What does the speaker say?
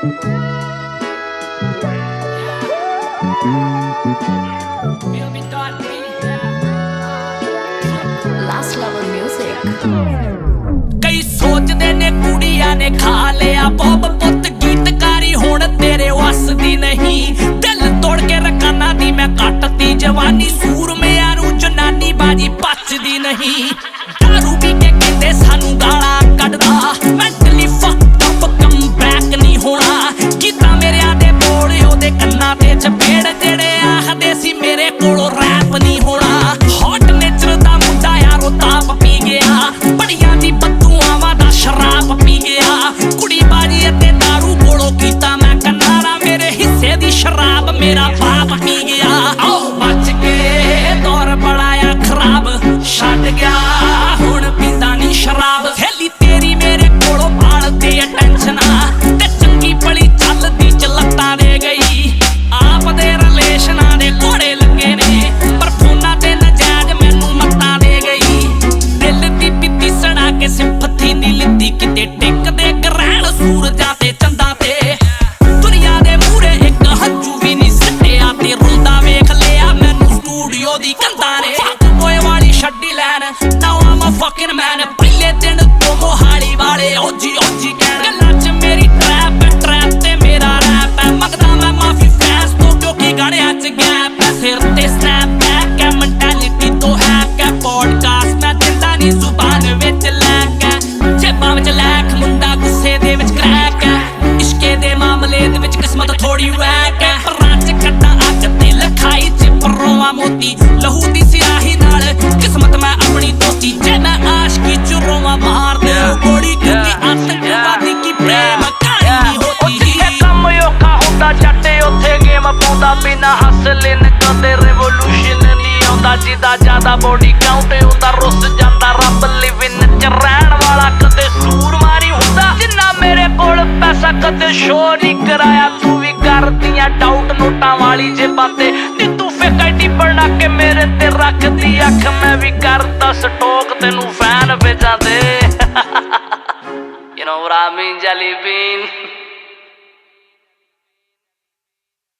Last Lover Music। कई सोचदे ने कुड़ियां ने खा लिया बॉब पुत गीतकारी हुण तेरे वस दी नहीं दिल तोड़ के रखाना दी मैं कटती जवानी सूर में यारू जनानी बाजी पचदी नहीं दारू पी के कहंदे सानू गाला कढदा mentally fucked up come back नहीं होना गीता मेरे दे बोल ओदे कन्ना ते चपेड़ जेड़े आखदे सी मेरे कोलों रैप नहीं होना हॉट नेचर दा मुंडा यारो ताप पी गया बड़ियां दी बदुआवां दा शराब पी गया कुड़ी बाजी ते दारू कोलों कीता मैं कन्नारा मेरे हिस्से दी शराब मेरा बाप पी गया आओ बच के दौर बड़ाया खराब छड्ड गया हुण पींदा नहीं शराब थैली तेरी मेरे कोलों पालदी टेंशना ते चंगी भली चलदी च लत्तां दे गई आप दे रिलेशनां दे घोड़े लगे ने पर फोनां ते नजायज मैनू मत्तां दे गई दिल दी पीती सड़ा के सिंपथी नी लिद्दी किते टिकदे ग्रहण सूरजां ते चंदा ते दुनिया दे मूहरे इक हंजू भी नी सट्टिया ते रुलदा वेख लिया मैनू स्टूडियो दी कंधां ने ओए वाली छड्डी लैन now I am a fucking man पहले दिन तो मोहाली वाले ओजी ओजी कहण गल्लां च मेरी ट्रैप ते मेरा रैप है मंगदा मैं माफी फैंस तो क्योंकि गाणियां च गैप है सिर ते स्नैप बैक है मेंटालिटी तो हैक है पॉडकास्ट मैं दिंदा नी जुबान विच लैक है जेबां विच लैक मुंडा गुस्से दे विच क्रैक है इश्के दे मामले दे विच किस्मत थोड़ी वैक है परां च कट्टा अग ते लखाई च परोवा मोती लहू दी सियाही नाल किस्मत मैं अपनी दोस्ती जे मैं आशिकी च रोवां मार दे गोली क्योंकि आतंकवादी की प्रेम कहानी होती है कम औखा हुंदा जट्टे उत्थे गेम पाउंदा बिना हसलिन कदे रेवोल्यूशन नहीं आउंदा जिदा ज्यादा बॉडी काउंट हुंदा रुस जांदा रब लिविन च रहण वाला कदे सूरमा नहीं हुंदा जिन्ना मेरे कोल पैसा कदे शो नहीं कराया तू भी करदियां डाउट नोटां वाली जे बातें नी तू फेक आईडी बना के मेरे ते रख दी अख मैं भी करदा स्टॉक तेनू फैन भेजां दे You know what I mean, Jelly Bean?